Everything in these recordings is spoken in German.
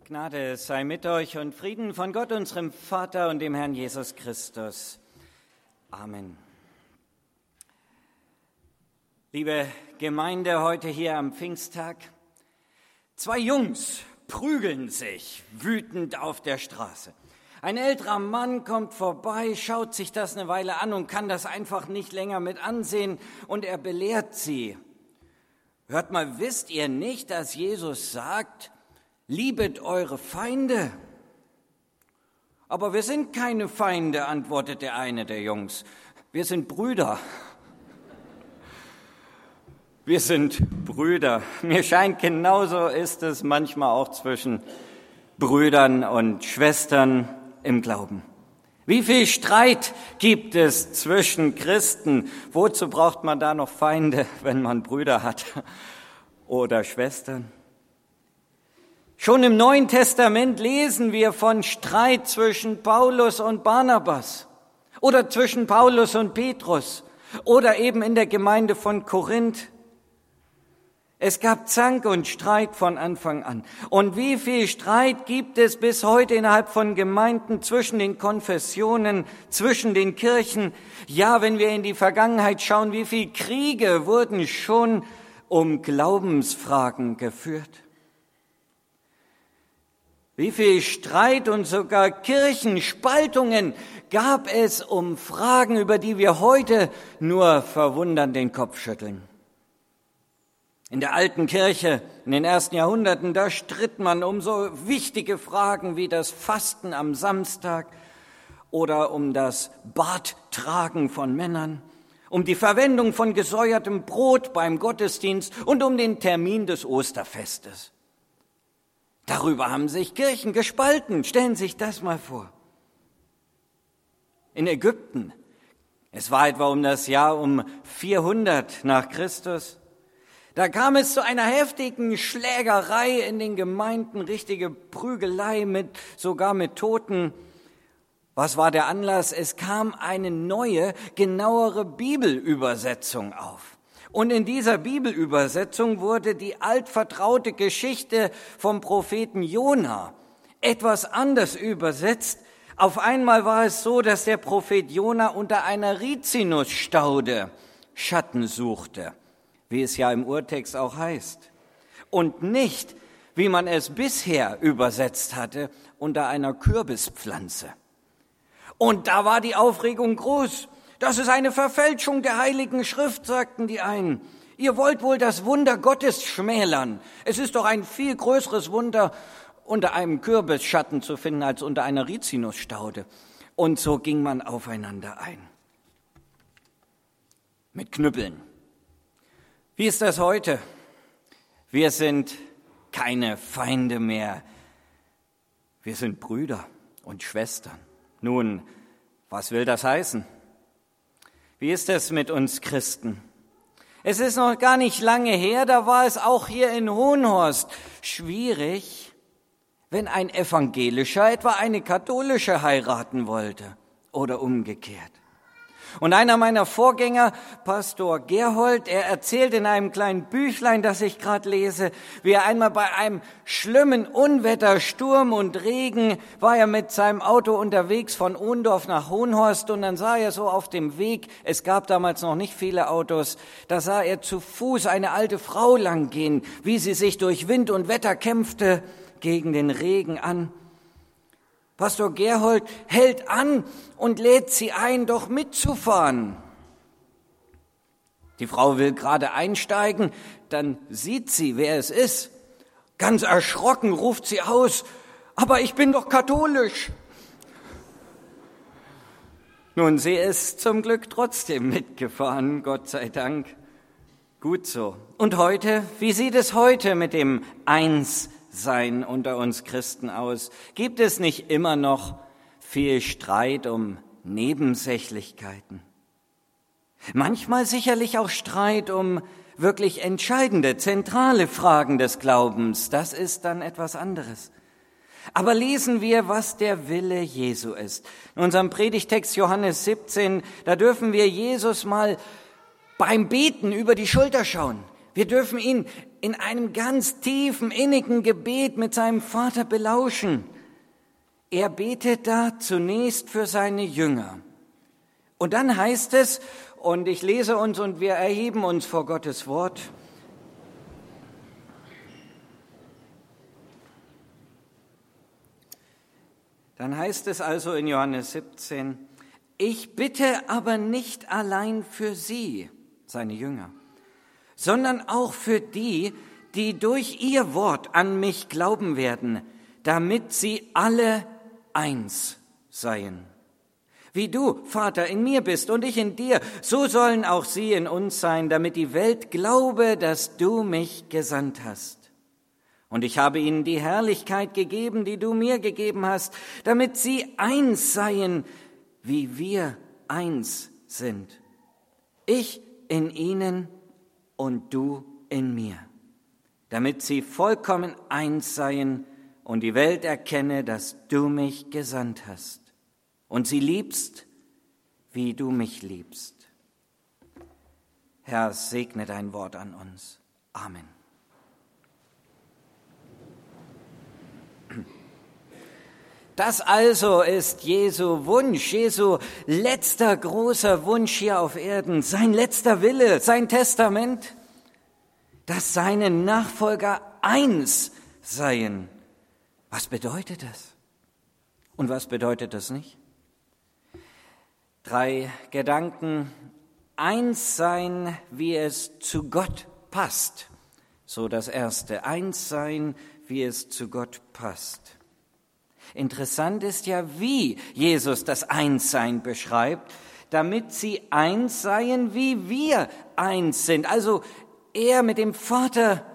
Gnade sei mit euch und Frieden von Gott, unserem Vater und dem Herrn Jesus Christus. Amen. Liebe Gemeinde, heute hier am Pfingsttag. 2 Jungs prügeln sich wütend auf der Straße. Ein älterer Mann kommt vorbei, schaut sich das eine Weile an und kann das einfach nicht länger mit ansehen und er belehrt sie. Hört mal, wisst ihr nicht, dass Jesus sagt, liebet eure Feinde? Aber wir sind keine Feinde, antwortet der eine der Jungs. Wir sind Brüder. Wir sind Brüder. Mir scheint, genauso ist es manchmal auch zwischen Brüdern und Schwestern im Glauben. Wie viel Streit gibt es zwischen Christen? Wozu braucht man da noch Feinde, wenn man Brüder hat oder Schwestern? Schon im Neuen Testament lesen wir von Streit zwischen Paulus und Barnabas oder zwischen Paulus und Petrus oder eben in der Gemeinde von Korinth. Es gab Zank und Streit von Anfang an. Und wie viel Streit gibt es bis heute innerhalb von Gemeinden, zwischen den Konfessionen, zwischen den Kirchen? Ja, wenn wir in die Vergangenheit schauen, wie viel Kriege wurden schon um Glaubensfragen geführt? Wie viel Streit und sogar Kirchenspaltungen gab es um Fragen, über die wir heute nur verwundert den Kopf schütteln? In der alten Kirche, in den ersten Jahrhunderten, da stritt man um so wichtige Fragen wie das Fasten am Samstag oder um das Barttragen von Männern, um die Verwendung von gesäuertem Brot beim Gottesdienst und um den Termin des Osterfestes. Darüber haben sich Kirchen gespalten. Stellen Sie sich das mal vor. In Ägypten, es war etwa um das Jahr um 400 nach Christus, da kam es zu einer heftigen Schlägerei in den Gemeinden, richtige Prügelei sogar mit Toten. Was war der Anlass? Es kam eine neue, genauere Bibelübersetzung auf. Und in dieser Bibelübersetzung wurde die altvertraute Geschichte vom Propheten Jona etwas anders übersetzt. Auf einmal war es so, dass der Prophet Jona unter einer Rizinusstaude Schatten suchte, wie es ja im Urtext auch heißt. Und nicht, wie man es bisher übersetzt hatte, unter einer Kürbispflanze. Und da war die Aufregung groß. Das ist eine Verfälschung der Heiligen Schrift, sagten die einen. Ihr wollt wohl das Wunder Gottes schmälern. Es ist doch ein viel größeres Wunder, unter einem Kürbisschatten zu finden, als unter einer Rizinusstaude. Und so ging man aufeinander ein. Mit Knüppeln. Wie ist das heute? Wir sind keine Feinde mehr. Wir sind Brüder und Schwestern. Nun, was will das heißen? Wie ist es mit uns Christen? Es ist noch gar nicht lange her, da war es auch hier in Hohenhorst schwierig, wenn ein Evangelischer etwa eine katholische heiraten wollte oder umgekehrt. Und einer meiner Vorgänger, Pastor Gerhold, er erzählt in einem kleinen Büchlein, das ich gerade lese, wie er einmal bei einem schlimmen Unwetter, Sturm und Regen, war er mit seinem Auto unterwegs von Ohndorf nach Hohenhorst und dann sah er so auf dem Weg, es gab damals noch nicht viele Autos, da sah er zu Fuß eine alte Frau lang gehen, wie sie sich durch Wind und Wetter kämpfte gegen den Regen an. Pastor Gerhold hält an und lädt sie ein, doch mitzufahren. Die Frau will gerade einsteigen, dann sieht sie, wer es ist. Ganz erschrocken ruft sie aus, aber ich bin doch katholisch. Nun, sie ist zum Glück trotzdem mitgefahren, Gott sei Dank. Gut so. Und heute, wie sieht es heute mit dem Einssein unter uns Christen aus? Gibt es nicht immer noch viel Streit um Nebensächlichkeiten? Manchmal sicherlich auch Streit um wirklich entscheidende, zentrale Fragen des Glaubens. Das ist dann etwas anderes. Aber lesen wir, was der Wille Jesu ist. In unserem Predigtext Johannes 17, da dürfen wir Jesus mal beim Beten über die Schulter schauen. Wir dürfen ihn in einem ganz tiefen, innigen Gebet mit seinem Vater belauschen. Er betet da zunächst für seine Jünger. Und dann heißt es, und ich lese uns und wir erheben uns vor Gottes Wort. Dann heißt es also in Johannes 17, ich bitte aber nicht allein für sie, seine Jünger, sondern auch für die, die durch ihr Wort an mich glauben werden, damit sie alle eins seien. Wie du, Vater, in mir bist und ich in dir, so sollen auch sie in uns sein, damit die Welt glaube, dass du mich gesandt hast. Und ich habe ihnen die Herrlichkeit gegeben, die du mir gegeben hast, damit sie eins seien, wie wir eins sind. Ich in ihnen und du in mir, damit sie vollkommen eins seien und die Welt erkenne, dass du mich gesandt hast und sie liebst, wie du mich liebst. Herr, segne dein Wort an uns. Amen. Das also ist Jesu Wunsch, Jesu letzter großer Wunsch hier auf Erden, sein letzter Wille, sein Testament, dass seine Nachfolger eins seien. Was bedeutet das? Und was bedeutet das nicht? 3 Gedanken. Eins sein, wie es zu Gott passt. So das erste. Eins sein, wie es zu Gott passt. Interessant ist ja, wie Jesus das Einssein beschreibt, damit sie eins seien, wie wir eins sind. Also er mit dem Vater,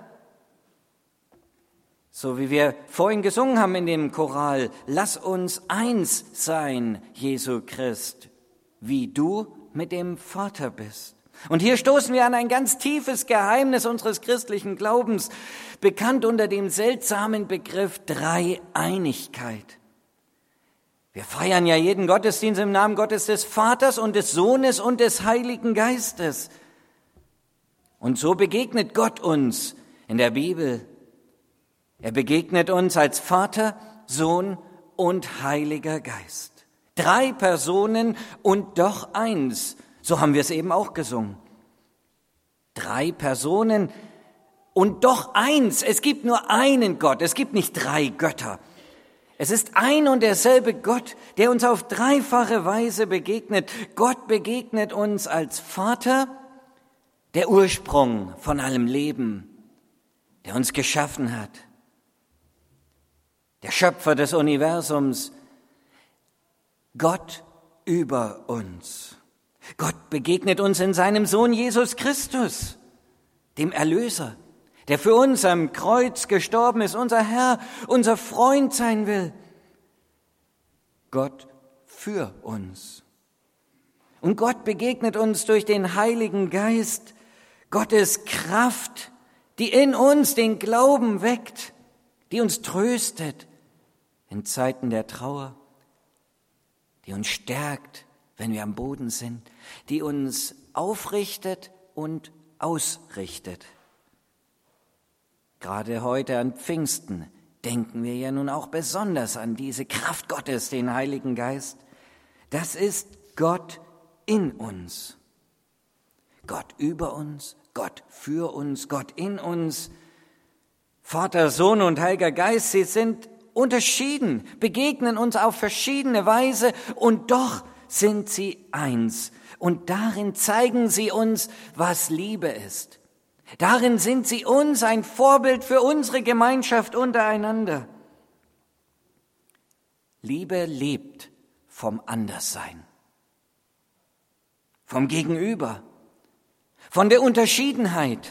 so wie wir vorhin gesungen haben in dem Choral, lass uns eins sein, Jesu Christ, wie du mit dem Vater bist. Und hier stoßen wir an ein ganz tiefes Geheimnis unseres christlichen Glaubens, bekannt unter dem seltsamen Begriff Dreieinigkeit. Wir feiern ja jeden Gottesdienst im Namen Gottes des Vaters und des Sohnes und des Heiligen Geistes. Und so begegnet Gott uns in der Bibel. Er begegnet uns als Vater, Sohn und Heiliger Geist. 3 Personen und doch eins. So haben wir es eben auch gesungen. 3 Personen und doch eins. Es gibt nur einen Gott, es gibt nicht 3 Götter. Es ist ein und derselbe Gott, der uns auf dreifache Weise begegnet. Gott begegnet uns als Vater, der Ursprung von allem Leben, der uns geschaffen hat, der Schöpfer des Universums, Gott über uns. Gott begegnet uns in seinem Sohn Jesus Christus, dem Erlöser, der für uns am Kreuz gestorben ist, unser Herr, unser Freund sein will. Gott für uns. Und Gott begegnet uns durch den Heiligen Geist, Gottes Kraft, die in uns den Glauben weckt, die uns tröstet in Zeiten der Trauer, die uns stärkt, wenn wir am Boden sind, die uns aufrichtet und ausrichtet. Gerade heute an Pfingsten denken wir ja nun auch besonders an diese Kraft Gottes, den Heiligen Geist. Das ist Gott in uns. Gott über uns, Gott für uns, Gott in uns. Vater, Sohn und Heiliger Geist, sie sind unterschieden, begegnen uns auf verschiedene Weise und doch sind sie eins. Und darin zeigen sie uns, was Liebe ist. Darin sind sie uns ein Vorbild für unsere Gemeinschaft untereinander. Liebe lebt vom Anderssein, vom Gegenüber, von der Unterschiedenheit.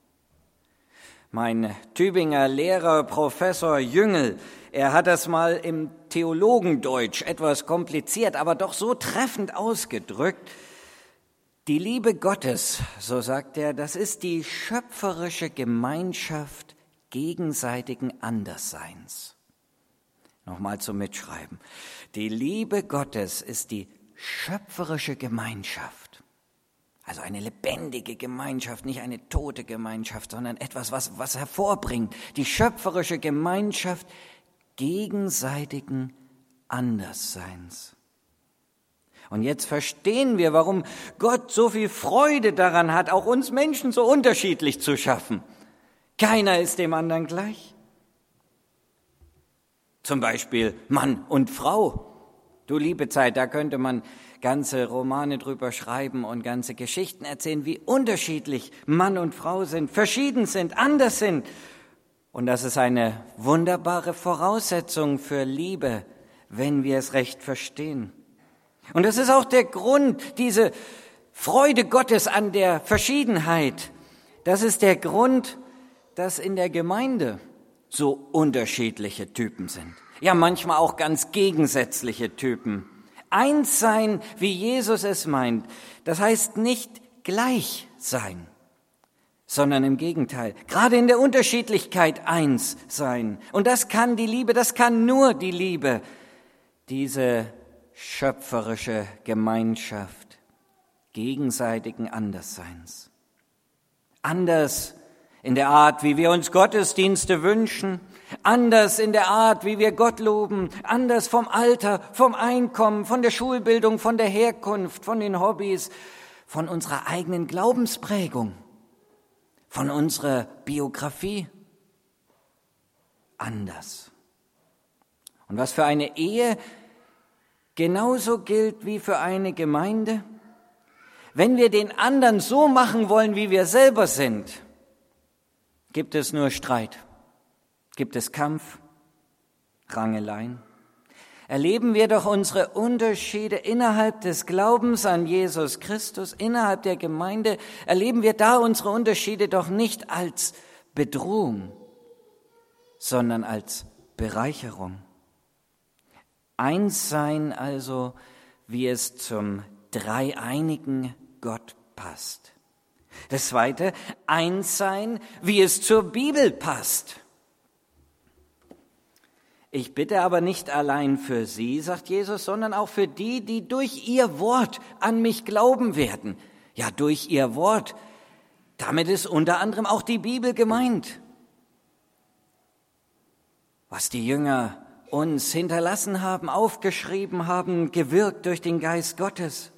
Mein Tübinger Lehrer, Professor Jüngel, er hat das mal im Theologendeutsch etwas kompliziert, aber doch so treffend ausgedrückt. Die Liebe Gottes, so sagt er, das ist die schöpferische Gemeinschaft gegenseitigen Andersseins. Nochmal zum Die Liebe Gottes ist die schöpferische Gemeinschaft, Also eine lebendige Gemeinschaft, nicht eine tote Gemeinschaft, sondern etwas, was hervorbringt. Die schöpferische Gemeinschaft gegenseitigen Andersseins. Und jetzt verstehen wir, warum Gott so viel Freude daran hat, auch uns Menschen so unterschiedlich zu schaffen. Keiner ist dem anderen gleich. Zum Beispiel Mann und Frau. Du liebe Zeit, da könnte man ganze Romane drüber schreiben und ganze Geschichten erzählen, wie unterschiedlich Mann und Frau sind, verschieden sind, anders sind. Und das ist eine wunderbare Voraussetzung für Liebe, wenn wir es recht verstehen. Und das ist auch der Grund, diese Freude Gottes an der Verschiedenheit. Das ist der Grund, dass in der Gemeinde so unterschiedliche Typen sind. Ja, manchmal auch ganz gegensätzliche Typen. Eins sein, wie Jesus es meint, das heißt nicht gleich sein, sondern im Gegenteil, gerade in der Unterschiedlichkeit eins sein. Und das kann die Liebe, das kann nur die Liebe, diese schöpferische Gemeinschaft gegenseitigen Andersseins. Anders in der Art, wie wir uns Gottesdienste wünschen, anders in der Art, wie wir Gott loben, anders vom Alter, vom Einkommen, von der Schulbildung, von der Herkunft, von den Hobbys, von unserer eigenen Glaubensprägung, von unserer Biografie. Anders. Und was für eine Ehe genauso gilt wie für eine Gemeinde, wenn wir den anderen so machen wollen, wie wir selber sind, gibt es nur Streit. Gibt es Kampf, Rangeleien? Erleben wir doch unsere Unterschiede innerhalb des Glaubens an Jesus Christus, innerhalb der Gemeinde, erleben wir da unsere Unterschiede doch nicht als Bedrohung, sondern als Bereicherung. Eins sein also, wie es zum dreieinigen Gott passt. Das Zweite, eins sein, wie es zur Bibel passt. Ich bitte aber nicht allein für sie, sagt Jesus, sondern auch für die, die durch ihr Wort an mich glauben werden. Ja, durch ihr Wort. Damit ist unter anderem auch die Bibel gemeint. Was die Jünger uns hinterlassen haben, aufgeschrieben haben, gewirkt durch den Geist Gottes.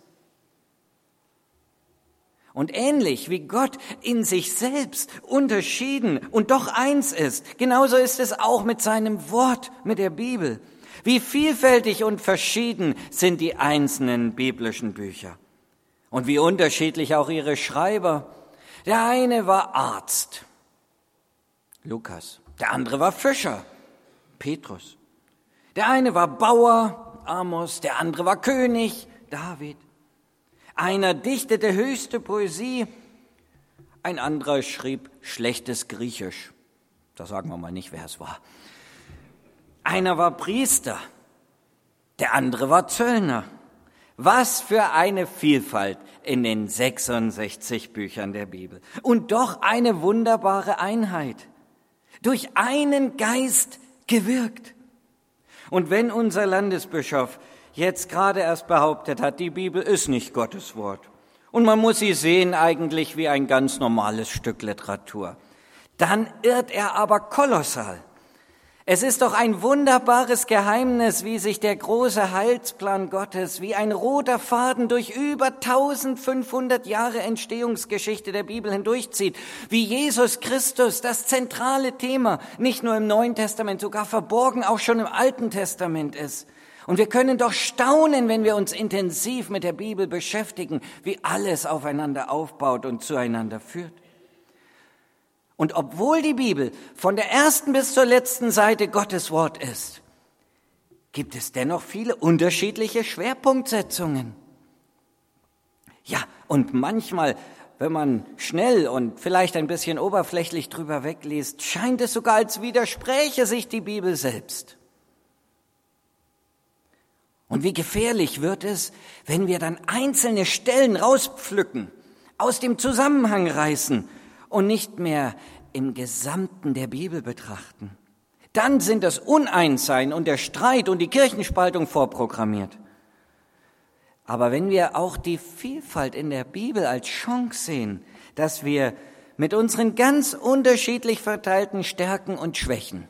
Und ähnlich wie Gott in sich selbst unterschieden und doch eins ist, genauso ist es auch mit seinem Wort, mit der Bibel. Wie vielfältig und verschieden sind die einzelnen biblischen Bücher. Und wie unterschiedlich auch ihre Schreiber. Der eine war Arzt, Lukas. Der andere war Fischer, Petrus. Der eine war Bauer, Amos. Der andere war König, David. Einer dichtete höchste Poesie, ein anderer schrieb schlechtes Griechisch. Da sagen wir mal nicht, wer es war. Einer war Priester, der andere war Zöllner. Was für eine Vielfalt in den 66 Büchern der Bibel. Und doch eine wunderbare Einheit. Durch einen Geist gewirkt. Und wenn unser Landesbischof jetzt gerade erst behauptet hat, die Bibel ist nicht Gottes Wort. Und man muss sie sehen eigentlich wie ein ganz normales Stück Literatur. Dann irrt er aber kolossal. Es ist doch ein wunderbares Geheimnis, wie sich der große Heilsplan Gottes wie ein roter Faden durch über 1500 Jahre Entstehungsgeschichte der Bibel hindurchzieht. Wie Jesus Christus das zentrale Thema nicht nur im Neuen Testament, sogar verborgen auch schon im Alten Testament ist. Und wir können doch staunen, wenn wir uns intensiv mit der Bibel beschäftigen, wie alles aufeinander aufbaut und zueinander führt. Und obwohl die Bibel von der ersten bis zur letzten Seite Gottes Wort ist, gibt es dennoch viele unterschiedliche Schwerpunktsetzungen. Ja, und manchmal, wenn man schnell und vielleicht ein bisschen oberflächlich drüber wegliest, scheint es sogar, als widerspräche sich die Bibel selbst. Und wie gefährlich wird es, wenn wir dann einzelne Stellen rauspflücken, aus dem Zusammenhang reißen und nicht mehr im Gesamten der Bibel betrachten. Dann sind das Uneinssein und der Streit und die Kirchenspaltung vorprogrammiert. Aber wenn wir auch die Vielfalt in der Bibel als Chance sehen, dass wir mit unseren ganz unterschiedlich verteilten Stärken und Schwächen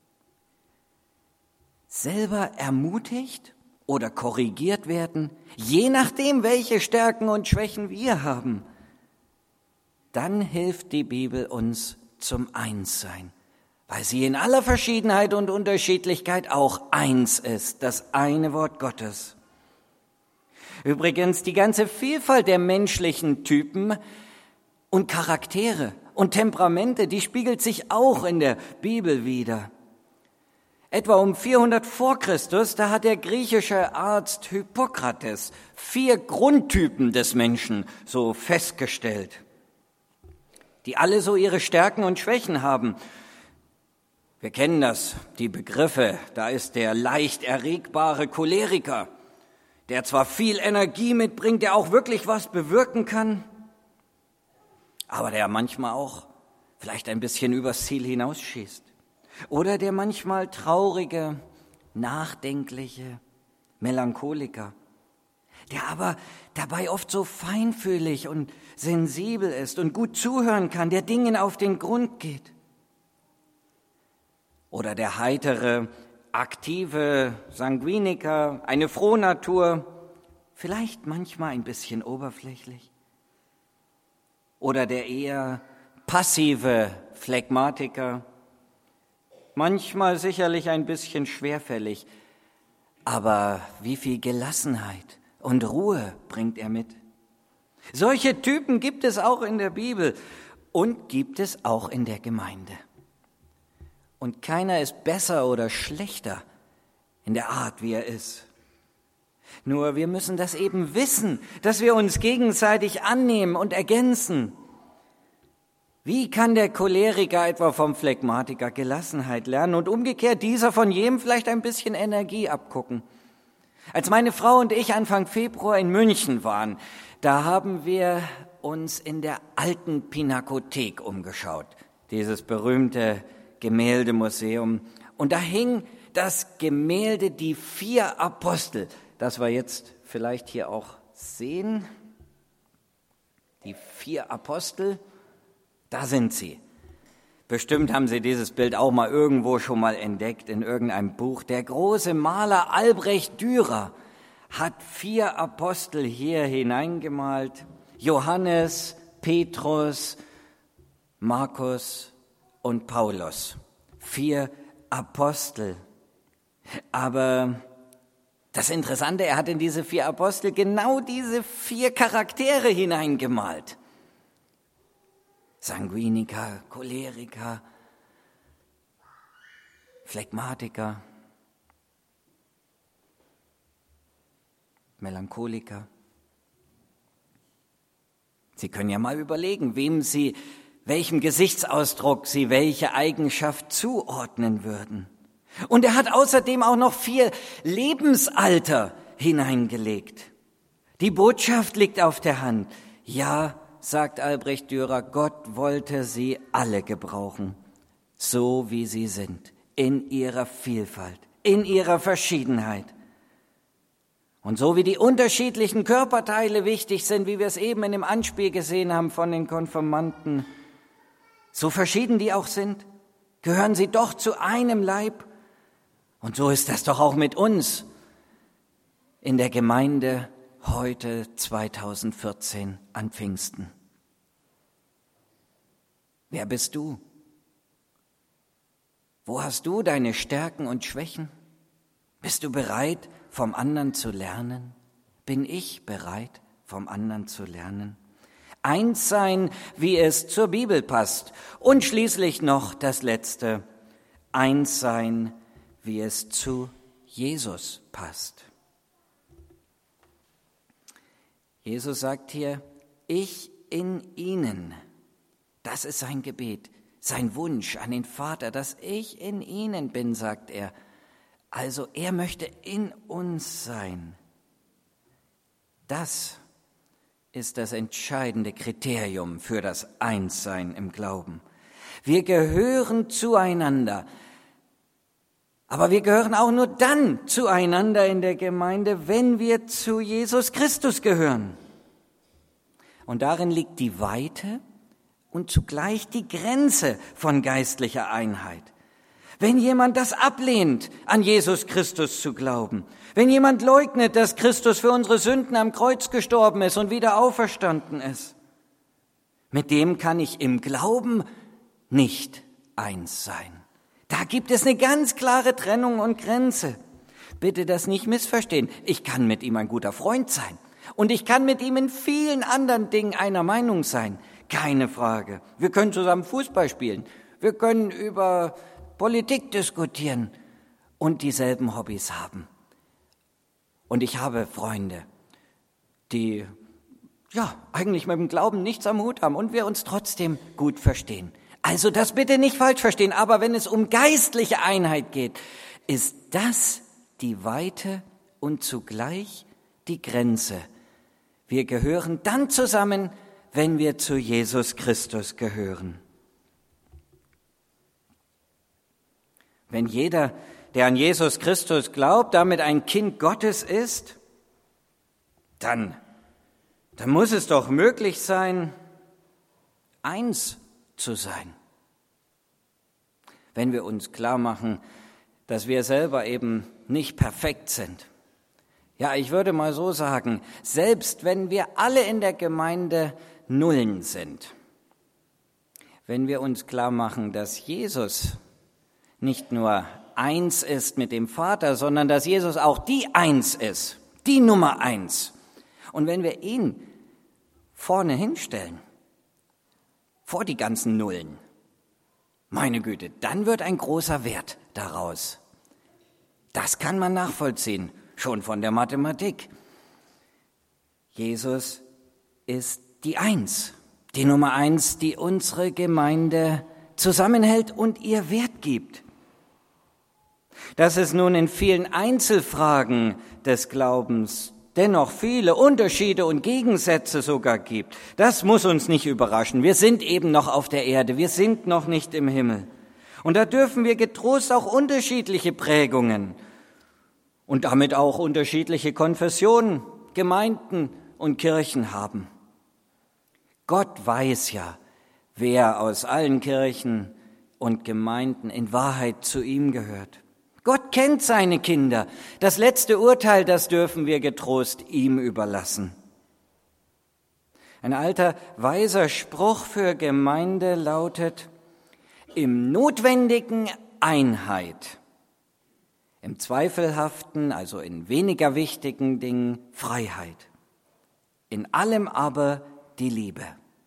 selber ermutigt oder korrigiert werden, je nachdem, welche Stärken und Schwächen wir haben, dann hilft die Bibel uns zum Einssein, weil sie in aller Verschiedenheit und Unterschiedlichkeit auch eins ist, das eine Wort Gottes. Übrigens, die ganze Vielfalt der menschlichen Typen und Charaktere und Temperamente, die spiegelt sich auch in der Bibel wider. Etwa um 400 vor Christus, da hat der griechische Arzt Hippokrates 4 Grundtypen des Menschen so festgestellt, die alle so ihre Stärken und Schwächen haben. Wir kennen das, die Begriffe. Da ist der leicht erregbare Choleriker, der zwar viel Energie mitbringt, der auch wirklich was bewirken kann, aber der manchmal auch vielleicht ein bisschen übers Ziel hinausschießt. Oder der manchmal traurige, nachdenkliche Melancholiker, der aber dabei oft so feinfühlig und sensibel ist und gut zuhören kann, der Dingen auf den Grund geht. Oder der heitere, aktive Sanguiniker, eine Frohnatur, vielleicht manchmal ein bisschen oberflächlich. Oder der eher passive Phlegmatiker, manchmal sicherlich ein bisschen schwerfällig, aber wie viel Gelassenheit und Ruhe bringt er mit. Solche Typen gibt es auch in der Bibel und gibt es auch in der Gemeinde. Und keiner ist besser oder schlechter in der Art, wie er ist. Nur wir müssen das eben wissen, dass wir uns gegenseitig annehmen und ergänzen. Wie kann der Choleriker etwa vom Phlegmatiker Gelassenheit lernen und umgekehrt dieser von jedem vielleicht ein bisschen Energie abgucken? Als meine Frau und ich Anfang Februar in München waren, da haben wir uns in der alten Pinakothek umgeschaut, dieses berühmte Gemäldemuseum. Und da hing das Gemälde Die 4 Apostel, das wir jetzt vielleicht hier auch sehen. Die 4 Apostel. Da sind sie. Bestimmt haben Sie dieses Bild auch mal irgendwo schon mal entdeckt, in irgendeinem Buch. Der große Maler Albrecht Dürer hat 4 Apostel hier hineingemalt. Johannes, Petrus, Markus und Paulus. 4 Apostel. Aber das Interessante, er hat in diese 4 Apostel genau diese 4 Charaktere hineingemalt. Sanguiniker, Choleriker, Phlegmatiker, Melancholiker. Sie können ja mal überlegen, welchem Gesichtsausdruck Sie welche Eigenschaft zuordnen würden. Und er hat außerdem auch noch 4 Lebensalter hineingelegt. Die Botschaft liegt auf der Hand. Ja, sagt Albrecht Dürer, Gott wollte sie alle gebrauchen, so wie sie sind, in ihrer Vielfalt, in ihrer Verschiedenheit. Und so wie die unterschiedlichen Körperteile wichtig sind, wie wir es eben in dem Anspiel gesehen haben von den Konfirmanden, so verschieden die auch sind, gehören sie doch zu einem Leib. Und so ist das doch auch mit uns in der Gemeinde heute 2014 an Pfingsten. Wer bist du? Wo hast du deine Stärken und Schwächen? Bist du bereit, vom anderen zu lernen? Bin ich bereit, vom anderen zu lernen? Eins sein, wie es zur Bibel passt. Und schließlich noch das Letzte. Eins sein, wie es zu Jesus passt. Jesus sagt hier, ich in ihnen. Das ist sein Gebet, sein Wunsch an den Vater, dass ich in ihnen bin, sagt er. Also er möchte in uns sein. Das ist das entscheidende Kriterium für das Einssein im Glauben. Wir gehören zueinander, Aber wir gehören auch nur dann zueinander in der Gemeinde, wenn wir zu Jesus Christus gehören. Und darin liegt die Weite und zugleich die Grenze von geistlicher Einheit. Wenn jemand das ablehnt, an Jesus Christus zu glauben, wenn jemand leugnet, dass Christus für unsere Sünden am Kreuz gestorben ist und wieder auferstanden ist, mit dem kann ich im Glauben nicht eins sein. Da gibt es eine ganz klare Trennung und Grenze. Bitte das nicht missverstehen. Ich kann mit ihm ein guter Freund sein. Und ich kann mit ihm in vielen anderen Dingen einer Meinung sein. Keine Frage. Wir können zusammen Fußball spielen. Wir können über Politik diskutieren und dieselben Hobbys haben. Und ich habe Freunde, die eigentlich mit dem Glauben nichts am Hut haben und wir uns trotzdem gut verstehen. Also das bitte nicht falsch verstehen, aber wenn es um geistliche Einheit geht, ist das die Weite und zugleich die Grenze. Wir gehören dann zusammen, wenn wir zu Jesus Christus gehören. Wenn jeder, der an Jesus Christus glaubt, damit ein Kind Gottes ist, dann muss es doch möglich sein, eins zu sein. Wenn wir uns klar machen, dass wir selber eben nicht perfekt sind. Ja, ich würde mal so sagen, selbst wenn wir alle in der Gemeinde Nullen sind, wenn wir uns klar machen, dass Jesus nicht nur eins ist mit dem Vater, sondern dass Jesus auch die Eins ist, die Nummer 1. Und wenn wir ihn vorne hinstellen, vor die ganzen Nullen, meine Güte, dann wird ein großer Wert daraus. Das kann man nachvollziehen, schon von der Mathematik. Jesus ist die Eins, die Nummer 1, die unsere Gemeinde zusammenhält und ihr Wert gibt. Dass es nun in vielen Einzelfragen des Glaubens dennoch viele Unterschiede und Gegensätze sogar gibt, das muss uns nicht überraschen. Wir sind eben noch auf der Erde, wir sind noch nicht im Himmel. Und da dürfen wir getrost auch unterschiedliche Prägungen und damit auch unterschiedliche Konfessionen, Gemeinden und Kirchen haben. Gott weiß ja, wer aus allen Kirchen und Gemeinden in Wahrheit zu ihm gehört. Gott kennt seine Kinder. Das letzte Urteil, das dürfen wir getrost ihm überlassen. Ein alter, weiser Spruch für Gemeinde lautet: Im Notwendigen Einheit, im Zweifelhaften, also in weniger wichtigen Dingen, Freiheit, in allem aber die Liebe.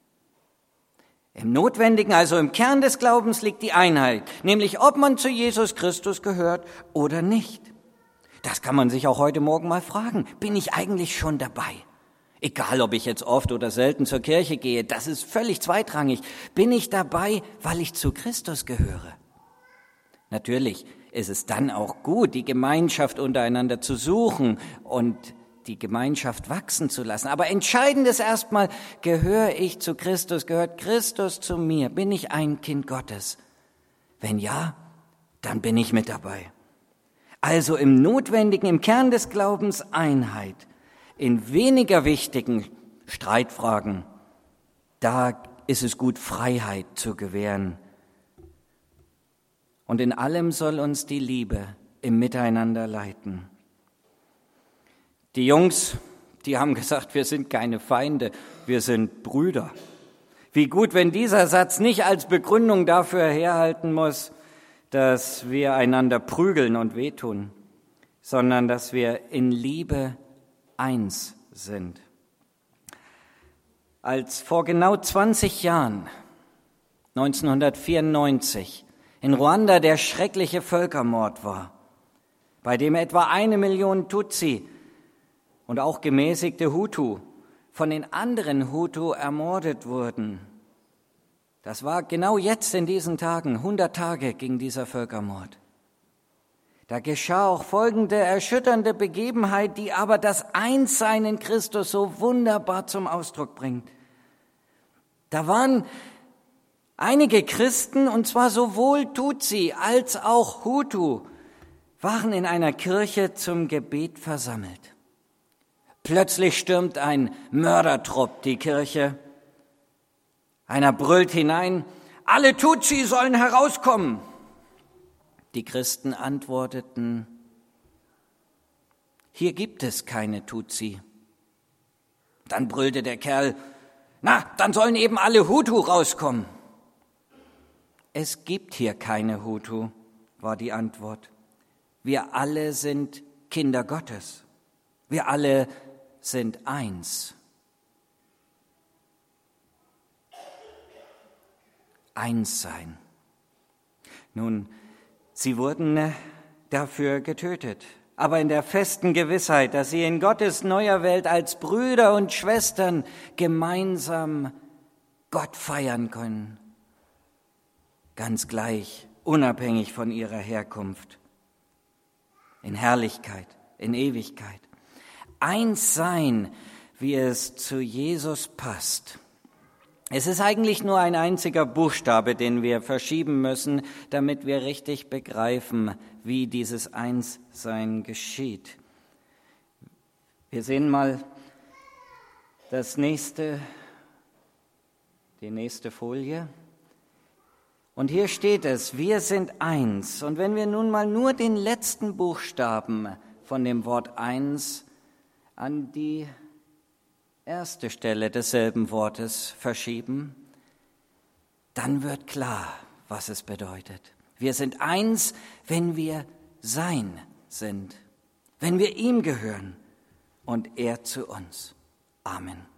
Im Notwendigen, also im Kern des Glaubens, liegt die Einheit, nämlich ob man zu Jesus Christus gehört oder nicht. Das kann man sich auch heute Morgen mal fragen. Bin ich eigentlich schon dabei? Egal, ob ich jetzt oft oder selten zur Kirche gehe, das ist völlig zweitrangig. Bin ich dabei, weil ich zu Christus gehöre? Natürlich ist es dann auch gut, die Gemeinschaft untereinander zu suchen und die Gemeinschaft wachsen zu lassen. Aber entscheidend ist erstmal, gehöre ich zu Christus, gehört Christus zu mir? Bin ich ein Kind Gottes? Wenn ja, dann bin ich mit dabei. Also im Notwendigen, im Kern des Glaubens Einheit. In weniger wichtigen Streitfragen, da ist es gut, Freiheit zu gewähren. Und in allem soll uns die Liebe im Miteinander leiten. Die Jungs, die haben gesagt, wir sind keine Feinde, wir sind Brüder. Wie gut, wenn dieser Satz nicht als Begründung dafür herhalten muss, dass wir einander prügeln und wehtun, sondern dass wir in Liebe eins sind. Als vor genau 20 Jahren, 1994, in Ruanda der schreckliche Völkermord war, bei dem etwa 1 Million Tutsi und auch gemäßigte Hutu von den anderen Hutu ermordet wurden. Das war genau jetzt in diesen Tagen, 100 Tage ging dieser Völkermord. Da geschah auch folgende erschütternde Begebenheit, die aber das Einssein in Christus so wunderbar zum Ausdruck bringt. Da waren einige Christen, und zwar sowohl Tutsi als auch Hutu, waren in einer Kirche zum Gebet versammelt. Plötzlich stürmt ein Mördertrupp die Kirche. Einer brüllt hinein: Alle Tutsi sollen herauskommen. Die Christen antworteten: Hier gibt es keine Tutsi. Dann brüllte der Kerl: Na, dann sollen eben alle Hutu rauskommen. Es gibt hier keine Hutu, war die Antwort. Wir alle sind Kinder Gottes. Wir alle sind eins. Eins sein. Nun, sie wurden dafür getötet, aber in der festen Gewissheit, dass sie in Gottes neuer Welt als Brüder und Schwestern gemeinsam Gott feiern können. Ganz gleich, unabhängig von ihrer Herkunft. In Herrlichkeit, in Ewigkeit. Eins sein, wie es zu Jesus passt. Es ist eigentlich nur ein einziger Buchstabe, den wir verschieben müssen, damit wir richtig begreifen, wie dieses Einssein geschieht. Wir sehen mal die nächste Folie. Und hier steht es: Wir sind eins. Und wenn wir nun mal nur den letzten Buchstaben von dem Wort eins an die erste Stelle desselben Wortes verschieben, dann wird klar, was es bedeutet. Wir sind eins, wenn wir sein sind, wenn wir ihm gehören und er zu uns. Amen.